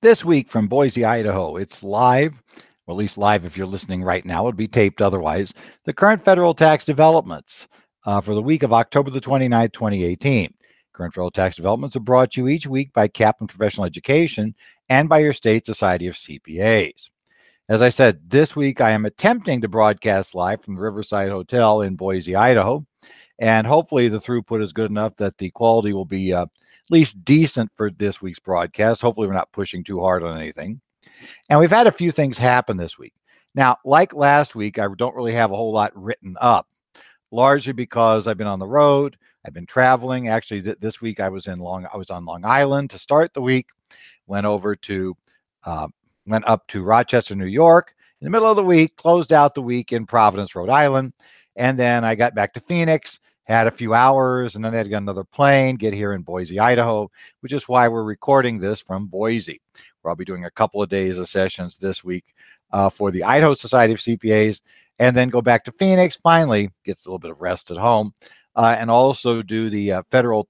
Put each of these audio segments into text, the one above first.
This week from Boise, Idaho, it's live, or at least live if you're listening right now. It would be taped otherwise. The current federal tax developments for the week of October the 29th, 2018. Current federal tax developments are brought to you each week by Kaplan Professional Education and by your state Society of CPAs. As I said, this week I am attempting to broadcast live from the Riverside Hotel in Boise, Idaho. And hopefully the throughput is good enough that the quality will be at least decent for this week's broadcast. Hopefully we're not pushing too hard on anything. And we've had a few things happen this week. Now, like last week, I don't really have a whole lot written up, largely because I've been on the road. I've been traveling. Actually, this week I was on Long Island to start the week. Went up to Rochester, New York in the middle of the week. Closed out the week in Providence, Rhode Island, and then I got back to Phoenix. Had a few hours, and then I had to get another plane, get here in Boise, Idaho, which is why we're recording this from Boise, where I'll be doing a couple of days of sessions this week for the Idaho Society of CPAs, and then go back to Phoenix, finally get a little bit of rest at home, and also do the federal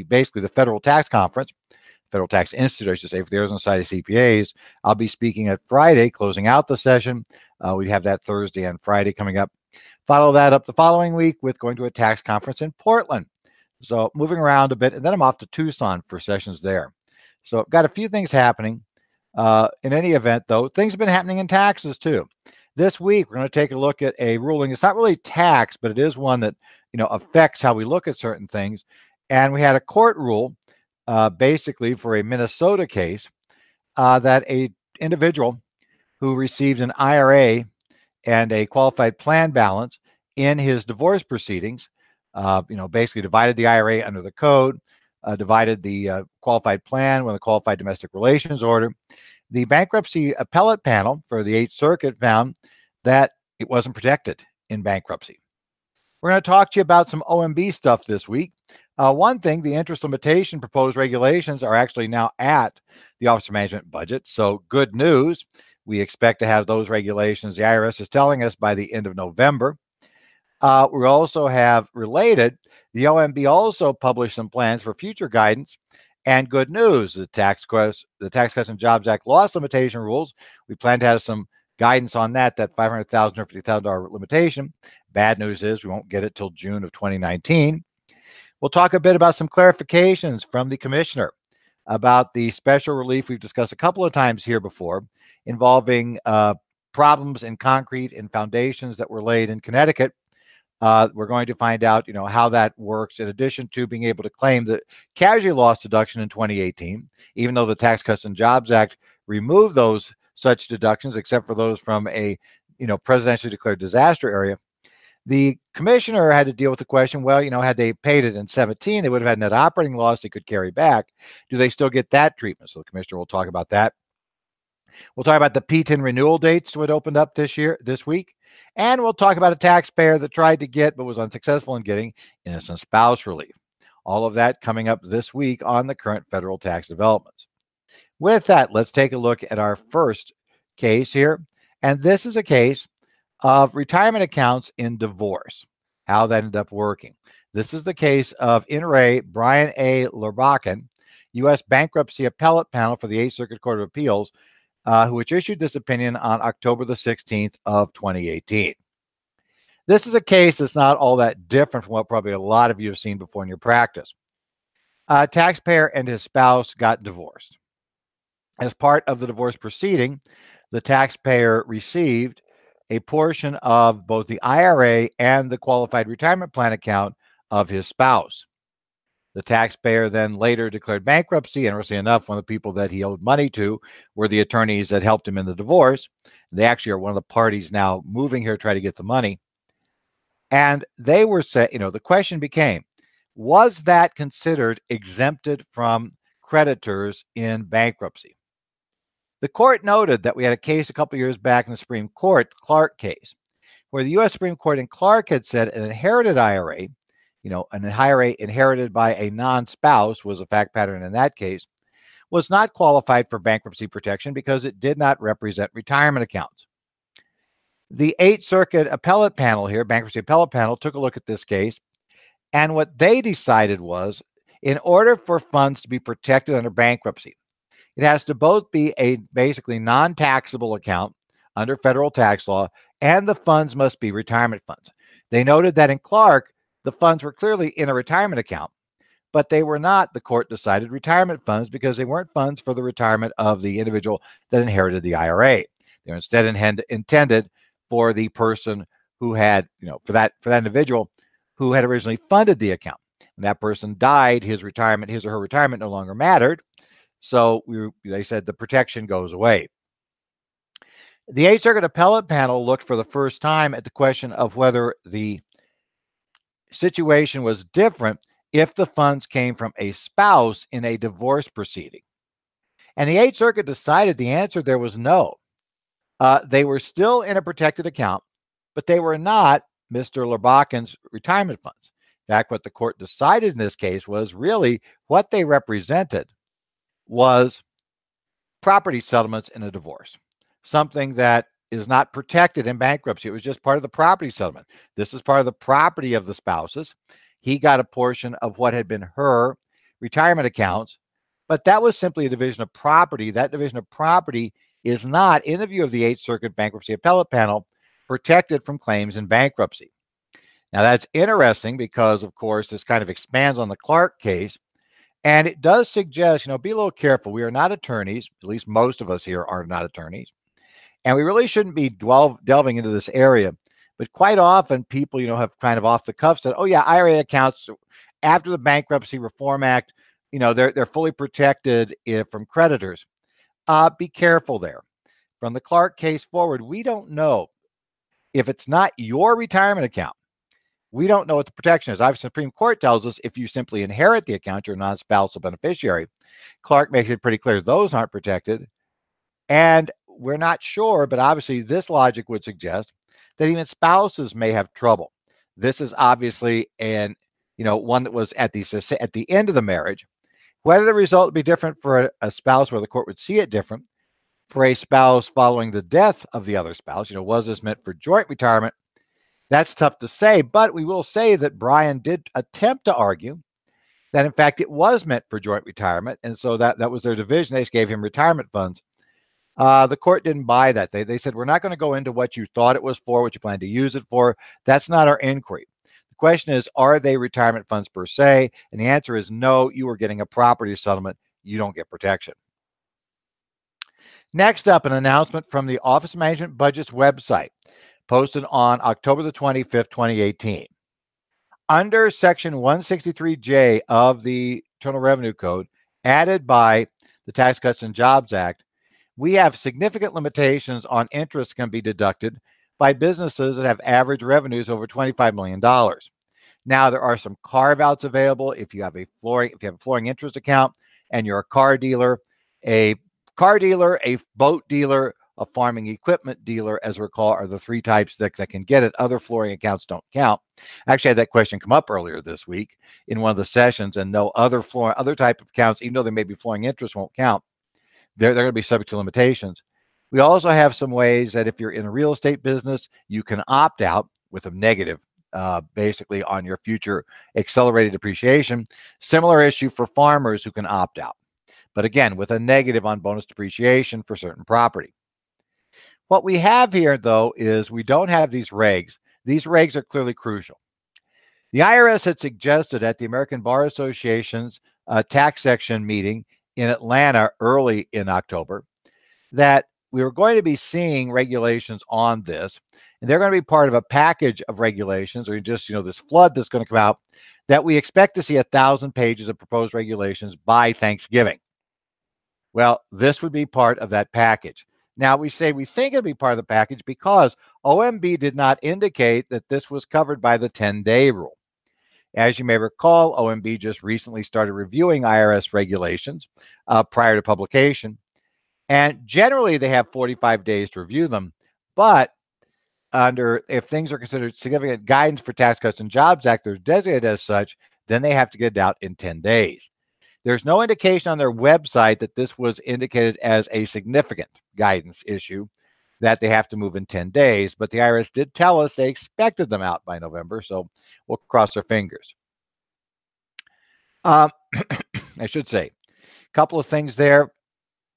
tax conference, Federal Tax Institute, I should say, for the Arizona Society of CPAs. I'll be speaking at Friday, closing out the session. We have that Thursday and Friday coming up. Follow that up the following week with going to a tax conference in Portland. So moving around a bit, and then I'm off to Tucson for sessions there. So I've got a few things happening. In any event, though, things have been happening in taxes too. This week, we're going to take a look at a ruling. It's not really tax, but it is one that affects how we look at certain things. And we had a court rule, basically for a Minnesota case, that a individual who received an IRA and a qualified plan balance in his divorce proceedings, basically divided the IRA under the code, divided the qualified plan with a qualified domestic relations order. The bankruptcy appellate panel for the 8th Circuit found that it wasn't protected in bankruptcy. We're going to talk to you about some OMB stuff this week. One thing, the interest limitation proposed regulations are actually now at the Office of Management and Budget. So good news. We expect to have those regulations, the IRS is telling us, by the end of November. We also have related, the OMB also published some plans for future guidance. And good news, the Tax Cuts and Jobs Act loss limitation rules. We plan to have some guidance on that $500,000 or $50,000 limitation. Bad news is we won't get it till June of 2019. We'll talk a bit about some clarifications from the commissioner about the special relief we've discussed a couple of times here before, involving problems in concrete and foundations that were laid in Connecticut. We're going to find out, how that works, in addition to being able to claim the casualty loss deduction in 2018, even though the Tax Cuts and Jobs Act removed those such deductions, except for those from a, presidentially declared disaster area. The commissioner had to deal with the question, well, had they paid it in 17, they would have had net operating loss they could carry back. Do they still get that treatment? So the commissioner will talk about that. We'll talk about the PTIN renewal dates that opened up this week. And we'll talk about a taxpayer that tried to get but was unsuccessful in getting innocent spouse relief. All of that coming up this week on the current federal tax developments. With that, let's take a look at our first case here. And this is a case of retirement accounts in divorce, how that ended up working. This is the case of In re Brian A. Lerbakken, U.S. Bankruptcy Appellate Panel for the 8th Circuit Court of Appeals, which issued this opinion on October the 16th of 2018. This is a case that's not all that different from what probably a lot of you have seen before in your practice. A taxpayer and his spouse got divorced. As part of the divorce proceeding, the taxpayer received a portion of both the IRA and the qualified retirement plan account of his spouse. The taxpayer then later declared bankruptcy. Interestingly enough, one of the people that he owed money to were the attorneys that helped him in the divorce. They actually are one of the parties now moving here to try to get the money. And they were said, the question became, was that considered exempted from creditors in bankruptcy? The court noted that we had a case a couple years back in the Supreme Court, Clark case, where the U.S. Supreme Court in Clark had said an inherited IRA, an IRA inherited by a non-spouse was a fact pattern in that case, was not qualified for bankruptcy protection because it did not represent retirement accounts. The 8th Circuit Appellate Panel here, Bankruptcy Appellate Panel, took a look at this case, and what they decided was, in order for funds to be protected under bankruptcy, It has to both be a basically non-taxable account under federal tax law, and the funds must be retirement funds. They noted that in Clark, the funds were clearly in a retirement account, but they were not, the court decided, retirement funds because they weren't funds for the retirement of the individual that inherited the IRA. They were instead intended for the person who had, for that individual who had originally funded the account. When that person died, his or her retirement no longer mattered. So they said the protection goes away. The Eighth Circuit Appellate Panel looked for the first time at the question of whether the situation was different if the funds came from a spouse in a divorce proceeding. And the Eighth Circuit decided the answer there was no. They were still in a protected account, but they were not Mr. Lerbakin's retirement funds. In fact, what the court decided in this case was really what they represented was property settlements in a divorce, something that is not protected in bankruptcy. It was just part of the property settlement. This is part of the property of the spouses. He got a portion of what had been her retirement accounts, but that was simply a division of property. That division of property is not, in the view of the Eighth Circuit Bankruptcy Appellate Panel, protected from claims in bankruptcy. Now, that's interesting because, of course, this kind of expands on the Clark case, and it does suggest, be a little careful. We are not attorneys, at least most of us here are not attorneys, and we really shouldn't be delving into this area. But quite often, people, have kind of off the cuff said, "Oh yeah, IRA accounts after the Bankruptcy Reform Act, they're fully protected from creditors." Be careful there. From the Clark case forward, we don't know if it's not your retirement account. We don't know what the protection is. Obviously, the Supreme Court tells us if you simply inherit the account, you're a non-spousal beneficiary. Clark makes it pretty clear those aren't protected. And we're not sure, but obviously this logic would suggest that even spouses may have trouble. This is obviously one that was at the end of the marriage. Whether the result would be different for a spouse, where the court would see it different for a spouse following the death of the other spouse, was this meant for joint retirement? That's tough to say, but we will say that Brian did attempt to argue that, in fact, it was meant for joint retirement, and so that was their division. They just gave him retirement funds. The court didn't buy that. They said, we're not going to go into what you thought it was for, what you plan to use it for. That's not our inquiry. The question is, are they retirement funds per se? And the answer is no, you are getting a property settlement. You don't get protection. Next up, an announcement from the Office of Management Budget's website, posted on October the 25th, 2018. Under Section 163J of the Internal Revenue Code, added by the Tax Cuts and Jobs Act, we have significant limitations on interest can be deducted by businesses that have average revenues over $25 million. Now, there are some carve-outs available if you have a flooring interest account and you're a car dealer, a boat dealer, a farming equipment dealer, as we recall, are the three types that can get it. Other flooring accounts don't count. I actually had that question come up earlier this week in one of the sessions, and no other type of accounts, even though they may be flooring interest, won't count. They're going to be subject to limitations. We also have some ways that if you're in a real estate business, you can opt out with a negative, basically on your future accelerated depreciation. Similar issue for farmers who can opt out, but again, with a negative on bonus depreciation for certain property. What we have here, though, is we don't have these regs. These regs are clearly crucial. The IRS had suggested at the American Bar Association's tax section meeting in Atlanta early in October that we were going to be seeing regulations on this, and they're going to be part of a package of regulations, or just, this flood that's going to come out, that we expect to see 1,000 pages of proposed regulations by Thanksgiving. Well, this would be part of that package. Now, we say we think it'll be part of the package because OMB did not indicate that this was covered by the 10-day rule. As you may recall, OMB just recently started reviewing IRS regulations prior to publication. And generally, they have 45 days to review them. But if things are considered significant guidance for Tax Cuts and Jobs Act, they're designated as such, then they have to get it out in 10 days. There's no indication on their website that this was indicated as a significant guidance issue that they have to move in 10 days, but the IRS did tell us they expected them out by November, so we'll cross our fingers. I should say, a couple of things there.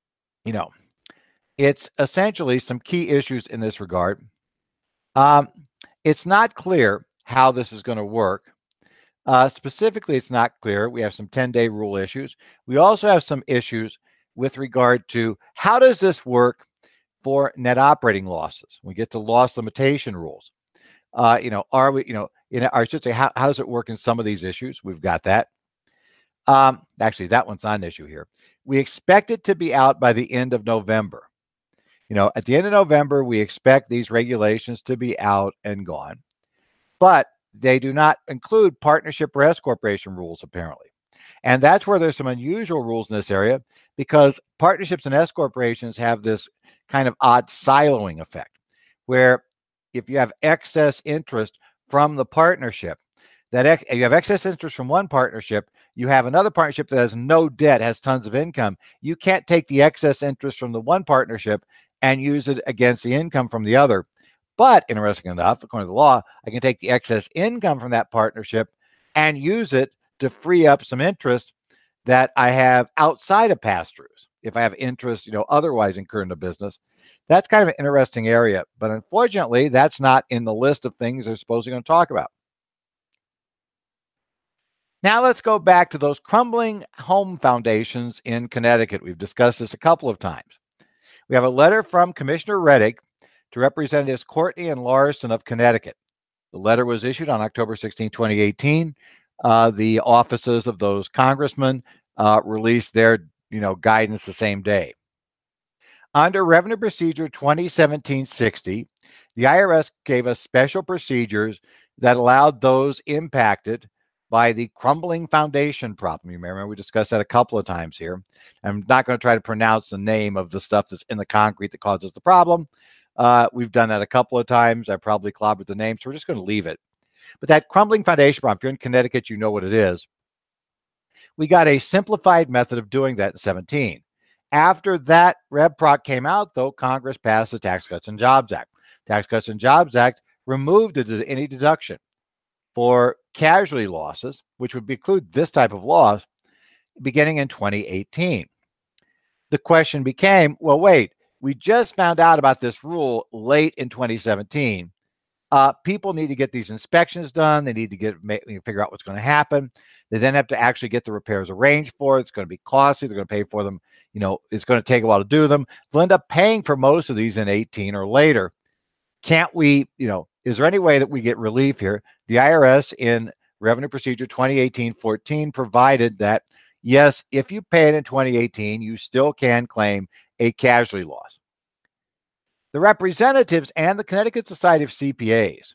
you know, it's essentially some key issues in this regard. Um, it's not clear how this is going to work. Specifically, it's not clear. We have some 10-day rule issues. We also have some issues with regard to how does this work for net operating losses. We get to loss limitation rules. Are we, I should say, how does it work in some of these issues? We've got that. Actually, that one's not an issue here. We expect it to be out by the end of November. At the end of November, we expect these regulations to be out and gone. But they do not include partnership or S corporation rules, apparently. And that's where there's some unusual rules in this area, because partnerships and S corporations have this kind of odd siloing effect, where if you have excess interest from the partnership, you have excess interest from one partnership, you have another partnership that has no debt, has tons of income. You can't take the excess interest from the one partnership and use it against the income from the other. But interesting enough, according to the law, I can take the excess income from that partnership and use it to free up some interest that I have outside of pass-throughs. If I have interest, otherwise incurred in the business, that's kind of an interesting area. But unfortunately, that's not in the list of things they're supposedly going to talk about. Now let's go back to those crumbling home foundations in Connecticut. We've discussed this a couple of times. We have a letter from Commissioner Rettig to Representatives Courtney and Larson of Connecticut. The letter was issued on October 16, 2018. The offices of those congressmen released their guidance the same day. Under Revenue Procedure 2017-60, the IRS gave us special procedures that allowed those impacted by the crumbling foundation problem. You may remember we discussed that a couple of times here. I'm not going to try to pronounce the name of the stuff that's in the concrete that causes the problem. We've done that a couple of times. I probably clobbered the name, so we're just going to leave it. But that crumbling foundation problem, if you're in Connecticut, you know what it is. We got a simplified method of doing that in 17. After that Rev Proc came out, though, Congress passed the Tax Cuts and Jobs Act. Tax Cuts and Jobs Act removed any deduction for casualty losses, which would include this type of loss, beginning in 2018. The question became, well, wait, we just found out about this rule late in 2017. People need to get these inspections done. They need to figure out what's going to happen. They then have to actually get the repairs arranged for. It's going to be costly. They're going to pay for them. It's going to take a while to do them. They'll end up paying for most of these in 18 or later. Can't we, is there any way that we get relief here? The IRS in Revenue Procedure 2018-14 provided that, yes, if you pay it in 2018, you still can claim a casualty loss. The representatives and the Connecticut Society of CPAs,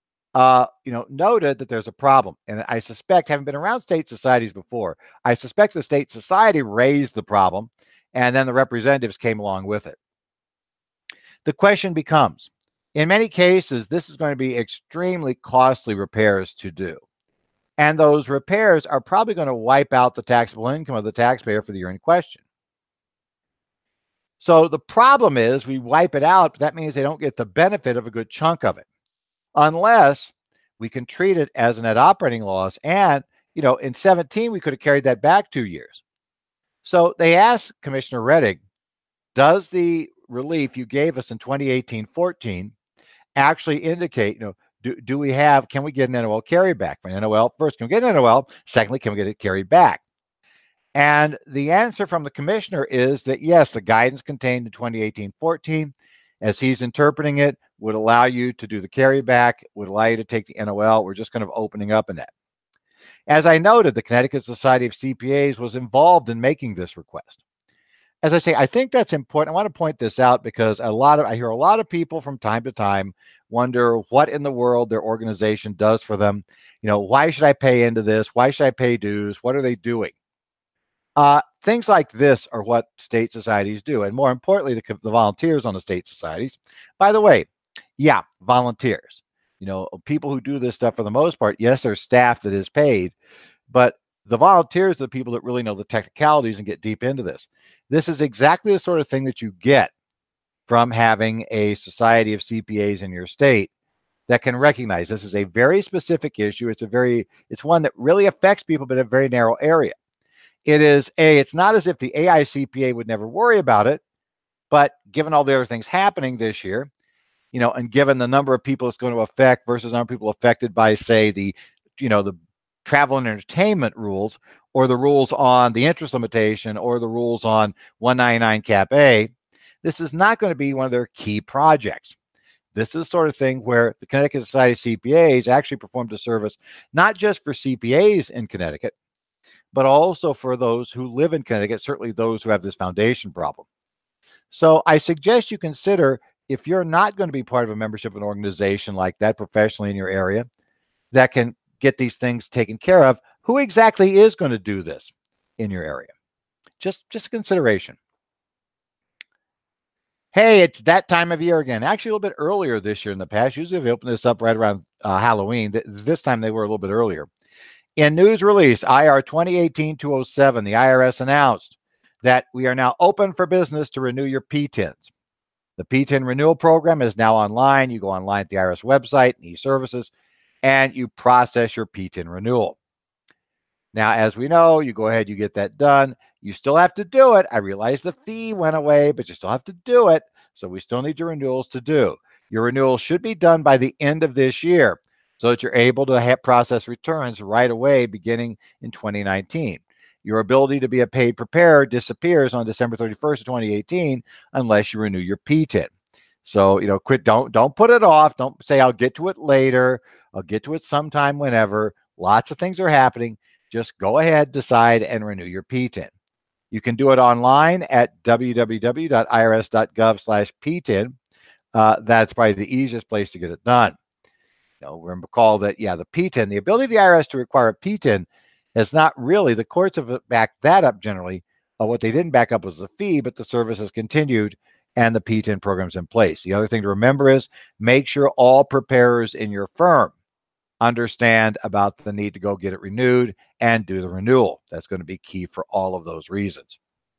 noted that there's a problem. And I suspect, having been around state societies before, I suspect the state society raised the problem, and then the representatives came along with it. The question becomes, in many cases, this is going to be extremely costly repairs to do. And those repairs are probably going to wipe out the taxable income of the taxpayer for the year in question. So the problem is we wipe it out, but that means they don't get the benefit of a good chunk of it, unless we can treat it as a net operating loss. And, in 17, we could have carried that back 2 years. So they asked Commissioner Rettig, does the relief you gave us in 2018-14 actually indicate, can we get an NOL carryback for an NOL? First, can we get an NOL? Secondly, can we get it carried back? And the answer from the commissioner is that, yes, the guidance contained in 2018-14, as he's interpreting it, would allow you to do the carryback, would allow you to take the NOL. We're just kind of opening up in that. As I noted, the Connecticut Society of CPAs was involved in making this request. As I say, I think that's important. I want to point this out because I hear a lot of people from time to time wonder what in the world their organization does for them. Why should I pay into this? Why should I pay dues? What are they doing? Things like this are what state societies do. And more importantly, the volunteers on the state societies. By the way, yeah, volunteers. People who do this stuff for the most part, yes, there's staff that is paid, but the volunteers are the people that really know the technicalities and get deep into this. This is exactly the sort of thing that you get from having a society of CPAs in your state that can recognize this is a very specific issue. It's one that really affects people, but in a very narrow area. It's not as if the AICPA would never worry about it. But given all the other things happening this year, and given the number of people it's going to affect versus the number of people affected by, say, the travel and entertainment rules, or the rules on the interest limitation, or the rules on 199 Cap A, this is not going to be one of their key projects. This is the sort of thing where the Connecticut Society of CPAs actually performed a service not just for CPAs in Connecticut, but also for those who live in Connecticut, certainly those who have this foundation problem. So I suggest you consider, if you're not going to be part of a membership of an organization like that professionally in your area that can get these things taken care of, who exactly is going to do this in your area? Just a consideration. Hey, it's that time of year again. Actually, a little bit earlier this year in the past. Usually we open this up right around Halloween. This time they were a little bit earlier. In news release IR 2018-207, the IRS announced that we are now open for business to renew your PTINs. The PTIN renewal program is now online. You go online at the IRS website, e-services, and you process your PTIN renewal. Now, as we know, you go ahead, you get that done. You still have to do it. I realize the fee went away, but you still have to do it. So we still need your renewals to do. Your renewal should be done by the end of this year so that you're able to process returns right away beginning in 2019. Your ability to be a paid preparer disappears on December 31st of 2018 unless you renew your PTIN. So, don't put it off. Don't say, I'll get to it later. I'll get to it sometime whenever. Lots of things are happening. Just go ahead, decide, and renew your PTIN. You can do it online at www.irs.gov/PTIN. That's probably the easiest place to get it done. Recall that, the PTIN, the ability of the IRS to require a PTIN is not really, the courts have backed that up generally. What they didn't back up was the fee, but the service has continued and the PTIN program's in place. The other thing to remember is make sure all preparers in your firm understand about the need to go get it renewed and do the renewal. That's going to be key for all of those reasons.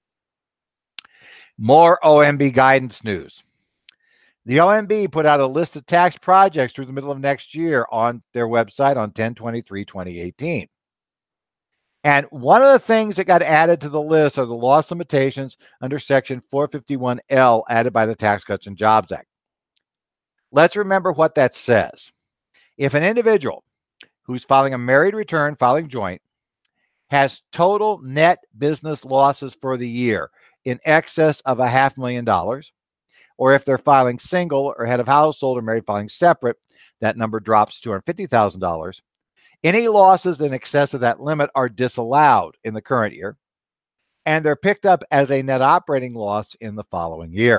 More OMB guidance news. The OMB put out a list of tax projects through the middle of next year on their website on 10/23/2018. And one of the things that got added to the list are the loss limitations under Section 451L added by the Tax Cuts and Jobs Act. Let's remember what that says. If an individual who's filing a married return, filing joint, has total net business losses for the year in excess of $500,000, or if they're filing single or head of household or married filing separate, that number drops to $250,000. Any losses in excess of that limit are disallowed in the current year, and they're picked up as a net operating loss in the following year.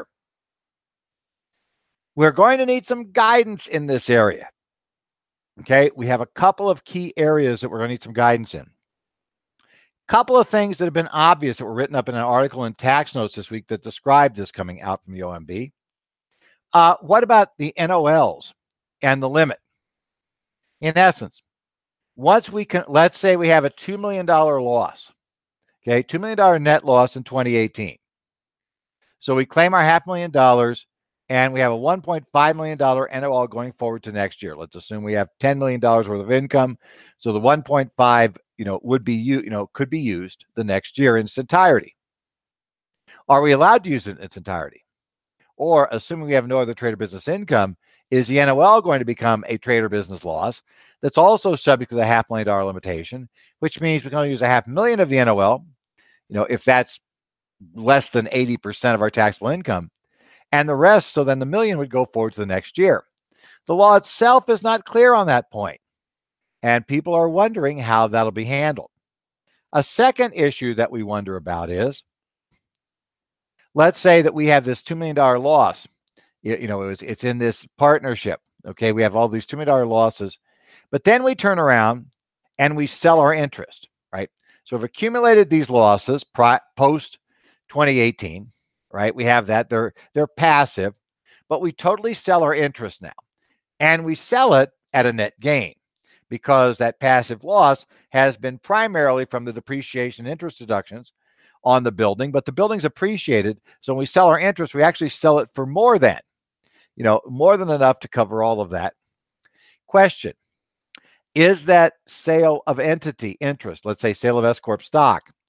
We're going to need some guidance in this area. Okay, we have a couple of key areas that we're going to need some guidance in. Couple of things that have been obvious that were written up in an article in Tax Notes this week that described this coming out from the OMB. What about the NOLs and the limit? In essence, once let's say we have a $2 million loss, okay, $2 million net loss in 2018. So we claim our $500,000 and we have a $1.5 million NOL going forward to next year. Let's assume we have $10 million worth of income. So the 1.5, would be, could be used the next year in its entirety. Are we allowed to use it in its entirety? Or assuming we have no other trade or business income, is the NOL going to become a trade or business loss that's also subject to the $500,000 limitation, which means we can only use $500,000 of the NOL, if that's less than 80% of our taxable income, and the rest, so then the $1 million would go forward to the next year. The law itself is not clear on that point, and people are wondering how that'll be handled. A second issue that we wonder about is, let's say that we have this $2 million loss. It's in this partnership. Okay, we have all these $2 million losses, but then we turn around and we sell our interest, right? So we've accumulated these losses post 2018, right? We have that. They're passive, but we totally sell our interest now, and we sell it at a net gain because that passive loss has been primarily from the depreciation and interest deductions on the building, but the building's appreciated. So when we sell our interest, we actually sell it for more than enough to cover all of that. Question: is that sale of entity interest, let's say sale of S Corp stock,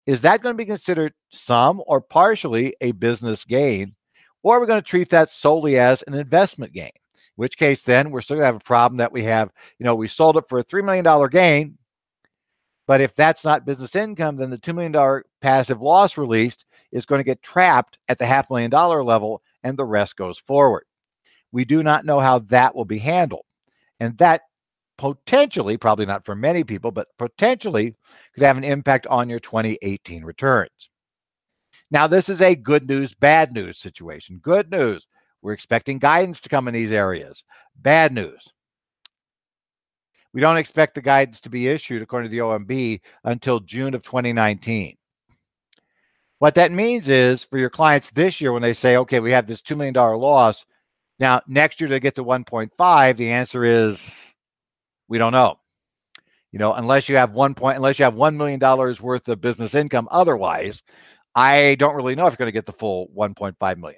is that going to be considered some or partially a business gain? Or are we going to treat that solely as an investment gain? In which case, then we're still going to have a problem that we have, we sold it for a $3 million gain. But if that's not business income, then the $2 million passive loss released is going to get trapped at the $500,000 level, and the rest goes forward. We do not know how that will be handled. And that potentially, probably not for many people, but potentially could have an impact on your 2018 returns. Now, this is a good news, bad news situation. Good news, we're expecting guidance to come in these areas. Bad news, we don't expect the guidance to be issued, according to the OMB, until June of 2019. What that means is for your clients this year, when they say, okay, we have this $2 million loss, now next year to get to 1.5, the answer is we don't know. Unless you have $1 million worth of business income. Otherwise, I don't really know if you're going to get the full 1.5 million.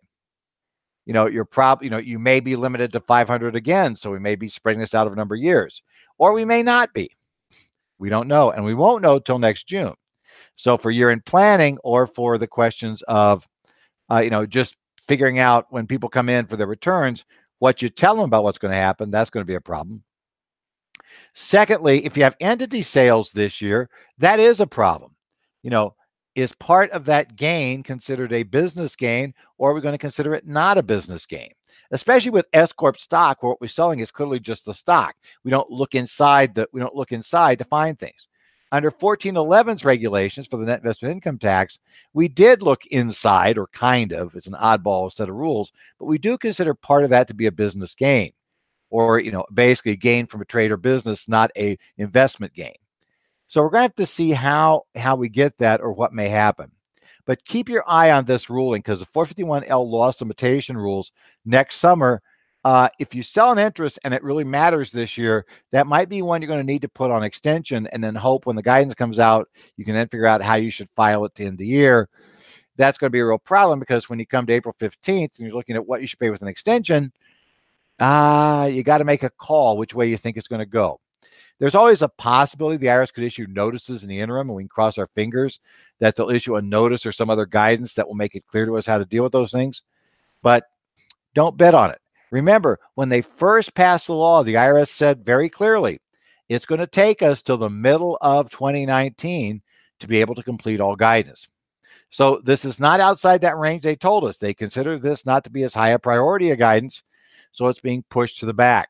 You may be limited to 500 again, so we may be spreading this out over a number of years, or we may not be. We don't know, and we won't know till next June. So for year-end planning, or for the questions of, just figuring out when people come in for their returns, what you tell them about what's going to happen, that's going to be a problem. Secondly, if you have entity sales this year, that is a problem. Is part of that gain considered a business gain, or are we going to consider it not a business gain? Especially with S Corp stock, where what we're selling is clearly just the stock. We don't look inside to find things. Under 1411's regulations for the net investment income tax, we did look inside, or kind of. It's an oddball set of rules, but we do consider part of that to be a business gain, or basically a gain from a trade or business, not a investment gain. So we're going to have to see how we get that, or what may happen. But keep your eye on this ruling, because the 451L loss limitation rules next summer, if you sell an interest and it really matters this year, that might be one you're going to need to put on extension, and then hope when the guidance comes out, you can then figure out how you should file it to end the year. That's going to be a real problem, because when you come to April 15th and you're looking at what you should pay with an extension, you got to make a call which way you think it's going to go. There's always a possibility the IRS could issue notices in the interim, and we can cross our fingers that they'll issue a notice or some other guidance that will make it clear to us how to deal with those things. But don't bet on it. Remember, when they first passed the law, the IRS said very clearly, it's going to take us till the middle of 2019 to be able to complete all guidance. So this is not outside that range they told us. They consider this not to be as high a priority of guidance, so it's being pushed to the back.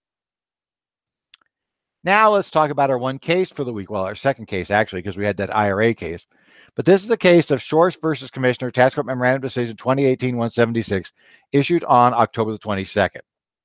Now let's talk about our one case for the week. Well, our second case, actually, because we had that IRA case. But this is the case of Shorst versus Commissioner, Tax Court Memorandum Decision 2018-176, issued on October the 22nd.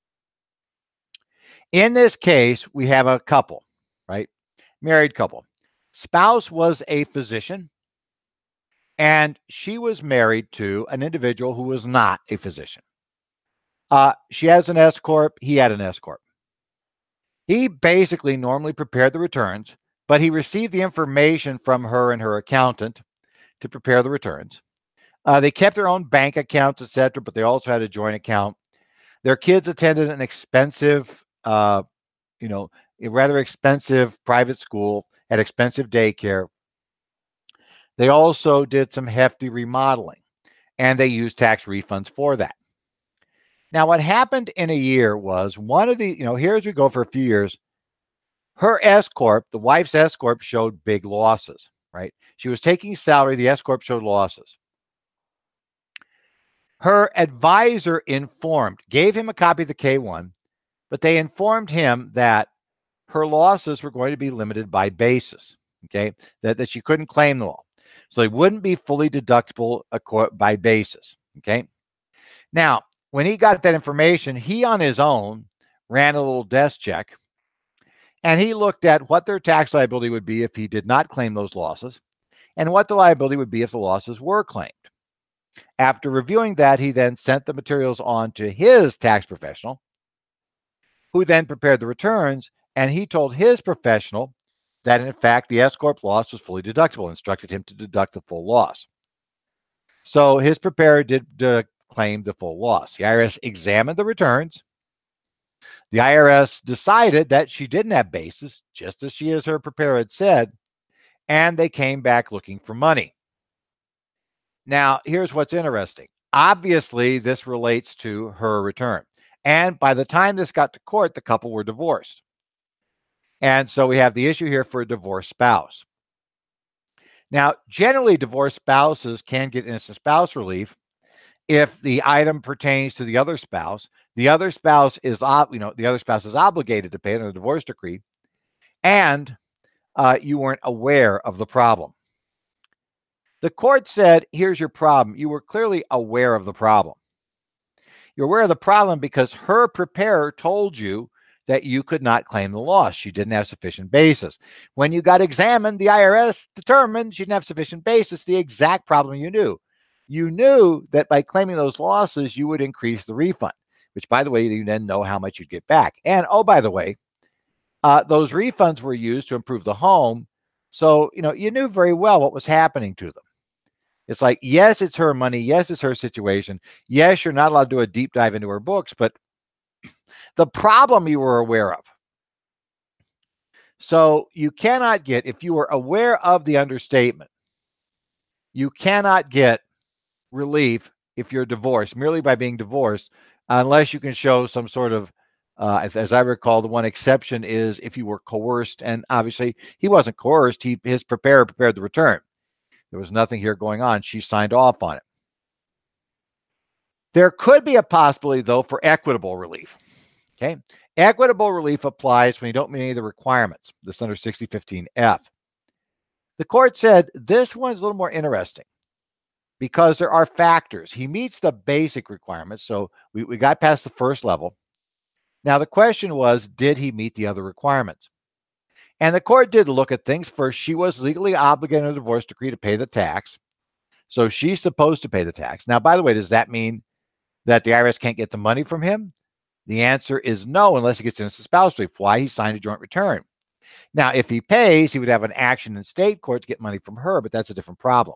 In this case, we have a couple, right? Married couple. Spouse was a physician, and she was married to an individual who was not a physician. She has an S Corp. He had an S Corp. He basically normally prepared the returns, but he received the information from her and her accountant to prepare the returns. They kept their own bank accounts, etc., but they also had a joint account. Their kids attended an expensive, a rather expensive private school, had expensive daycare. They also did some hefty remodeling, and they used tax refunds for that. Now, what happened in a year was one of the, here as we go for a few years, her S Corp, the wife's S Corp, showed big losses, right? She was taking salary. The S Corp showed losses. Her advisor gave him a copy of the K-1, but they informed him that her losses were going to be limited by basis, okay? That she couldn't claim them all. So they wouldn't be fully deductible by basis, okay? Now, when he got that information, he on his own ran a little desk check, and he looked at what their tax liability would be if he did not claim those losses, and what the liability would be if the losses were claimed. After reviewing that, he then sent the materials on to his tax professional, who then prepared the returns, and he told his professional that, in fact, the S Corp loss was fully deductible, instructed him to deduct the full loss. So his preparer did claimed the full loss. The IRS examined the returns. The IRS decided that she didn't have basis, just as her preparer had said, and they came back looking for money. Now, here's what's interesting. Obviously, this relates to her return. And by the time this got to court, the couple were divorced. And so we have the issue here for a divorced spouse. Now, generally, divorced spouses can get innocent spouse relief if the item pertains to the other spouse. The other spouse is, the other spouse is obligated to pay under the divorce decree, and you weren't aware of the problem. The court said, here's your problem. You were clearly aware of the problem. You're aware of the problem because her preparer told you that you could not claim the loss. She didn't have sufficient basis. When you got examined, the IRS determined she didn't have sufficient basis, the exact problem you knew. You knew that by claiming those losses, you would increase the refund, which, by the way, you then know how much you'd get back. And, oh, by the way, those refunds were used to improve the home. So, you knew very well what was happening to them. It's like, yes, it's her money. Yes, it's her situation. Yes, you're not allowed to do a deep dive into her books, but the problem you were aware of. So you cannot get, if you were aware of the understatement, you cannot get relief if you're divorced merely by being divorced, unless you can show some sort of, as I recall, the one exception is if you were coerced. And obviously he wasn't coerced. His preparer prepared the return. There was nothing here going on. She signed off on it. There could be a possibility, though, for equitable relief. Okay. Equitable relief applies when you don't meet any of the requirements. This is under 6015F. The court said this one's a little more interesting because there are factors. He meets the basic requirements. So we got past the first level. Now, the question was, did he meet the other requirements? And the court did look at things. First, she was legally obligated under the divorce decree to pay the tax. So she's supposed to pay the tax. Now, by the way, does that mean that the IRS can't get the money from him? The answer is no, unless he gets innocent spouse relief. Why? He signed a joint return. Now, if he pays, he would have an action in state court to get money from her, but that's a different problem.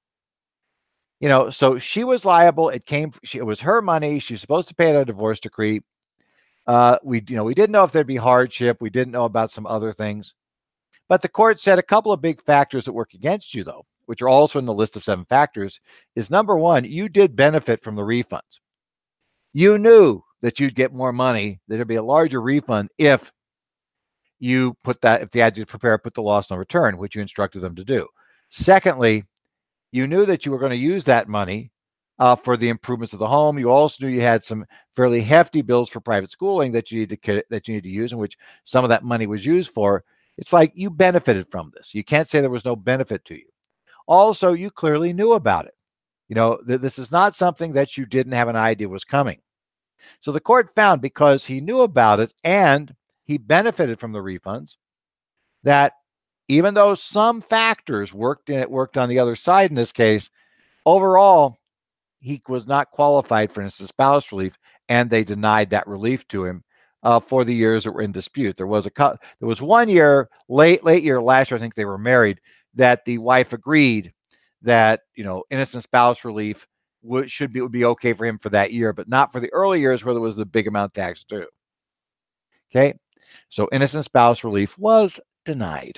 So she was liable. It was her money. She's supposed to pay it a divorce decree. We didn't know if there'd be hardship. We didn't know about some other things. But the court said a couple of big factors that work against you, though, which are also in the list of 7 factors, is number one, you did benefit from the refunds. You knew that you'd get more money, that there'd be a larger refund if you put the loss on return, which you instructed them to do. Secondly, you knew that you were going to use that money for the improvements of the home. You also knew you had some fairly hefty bills for private schooling that you need to use, in which some of that money was used for. It's like you benefited from this. You can't say there was no benefit to you. Also, you clearly knew about it. This is not something that you didn't have an idea was coming. So the court found, because he knew about it and he benefited from the refunds, that even though some factors worked on the other side in this case, overall, he was not qualified for innocent spouse relief, and they denied that relief to him for the years that were in dispute. There was 1 year, late year last year, I think they were married, that the wife agreed that innocent spouse relief would be okay for him for that year, but not for the early years where there was the big amount of tax due. Okay, so innocent spouse relief was denied.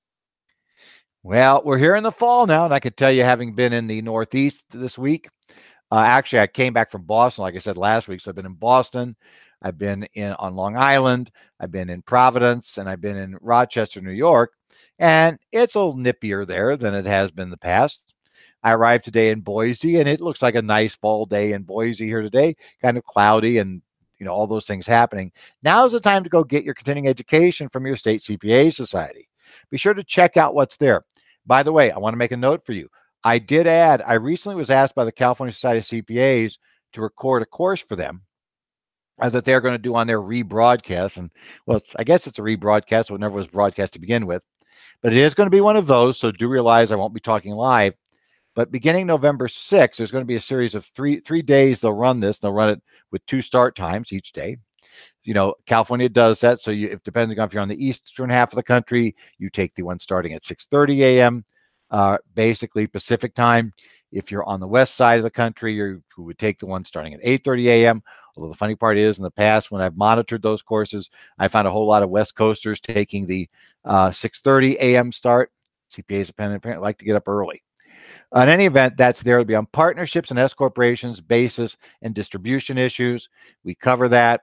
Well, we're here in the fall now, and I could tell you, having been in the Northeast this week, actually, I came back from Boston, like I said last week. So I've been in Boston, I've been on Long Island, I've been in Providence, and I've been in Rochester, New York, and it's a little nippier there than it has been in the past. I arrived today in Boise, and it looks like a nice fall day in Boise here today, kind of cloudy and all those things happening. Now's the time to go get your continuing education from your state CPA society. Be sure to check out what's there. By the way, I want to make a note for you. I recently was asked by the California Society of CPAs to record a course for them that they're going to do on their rebroadcast. And I guess it's a rebroadcast, so it never was broadcast to begin with. But it is going to be one of those, so do realize I won't be talking live. But beginning November 6th, there's going to be a series of three days they'll run this. They'll run it with 2 start times each day. California does that. So depending on if you're on the eastern half of the country, you take the one starting at 6:30 a.m., basically Pacific time. If you're on the west side of the country, you would take the one starting at 8:30 a.m. Although the funny part is, in the past, when I've monitored those courses, I found a whole lot of West Coasters taking the 6:30 a.m. start. CPAs apparently like to get up early. In any event, that's there to be on partnerships and S corporations, basis, and distribution issues. We cover that.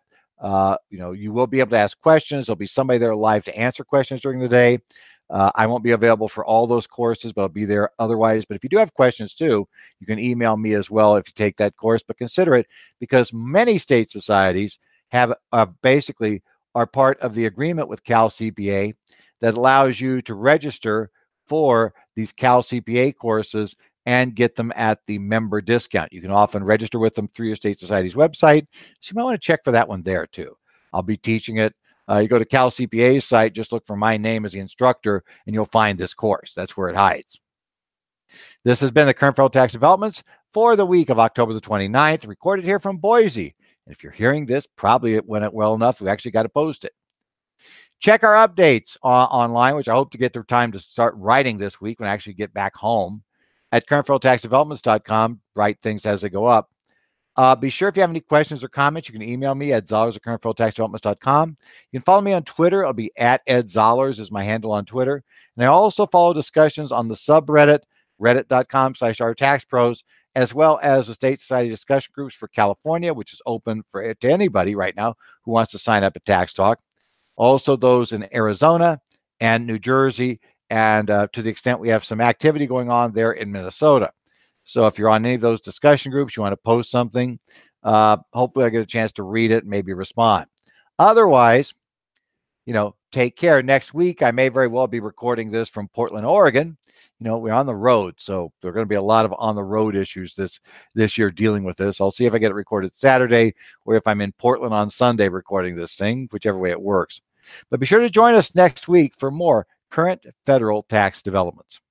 You will be able to ask questions. There'll be somebody there live to answer questions during the day. I won't be available for all those courses, but I'll be there otherwise. But if you do have questions too, you can email me as well if you take that course. But consider it, because many state societies have basically are part of the agreement with Cal CPA that allows you to register for these Cal CPA courses and get them at the member discount. You can often register with them through your state society's website. So you might want to check for that one there too. I'll be teaching it. You go to Cal CPA's site, just look for my name as the instructor, and you'll find this course. That's where it hides. This has been the Current Federal Tax Developments for the week of October the 29th, recorded here from Boise. And if you're hearing this, probably it went well enough, we actually got to post it. Check our updates online, which I hope to get the time to start writing this week when I actually get back home, at currentfederaltaxdevelopments.com. Write things as they go up. Be sure if you have any questions or comments, you can email me at zollers@currentfederaltaxdevelopments.com. You can follow me on Twitter. It'll be at Ed Zollers is my handle on Twitter. And I also follow discussions on the subreddit, reddit.com/ourtaxpros, as well as the State Society discussion groups for California, which is open to anybody right now who wants to sign up at Tax Talk. Also those in Arizona and New Jersey, and to the extent we have some activity going on there in Minnesota. So if you're on any of those discussion groups, you want to post something, hopefully I get a chance to read it and maybe respond. Otherwise, take care. Next week, I may very well be recording this from Portland, Oregon. We're on the road, so there are going to be a lot of on-the-road issues this year dealing with this. I'll see if I get it recorded Saturday or if I'm in Portland on Sunday recording this thing, whichever way it works. But be sure to join us next week for more current federal tax developments.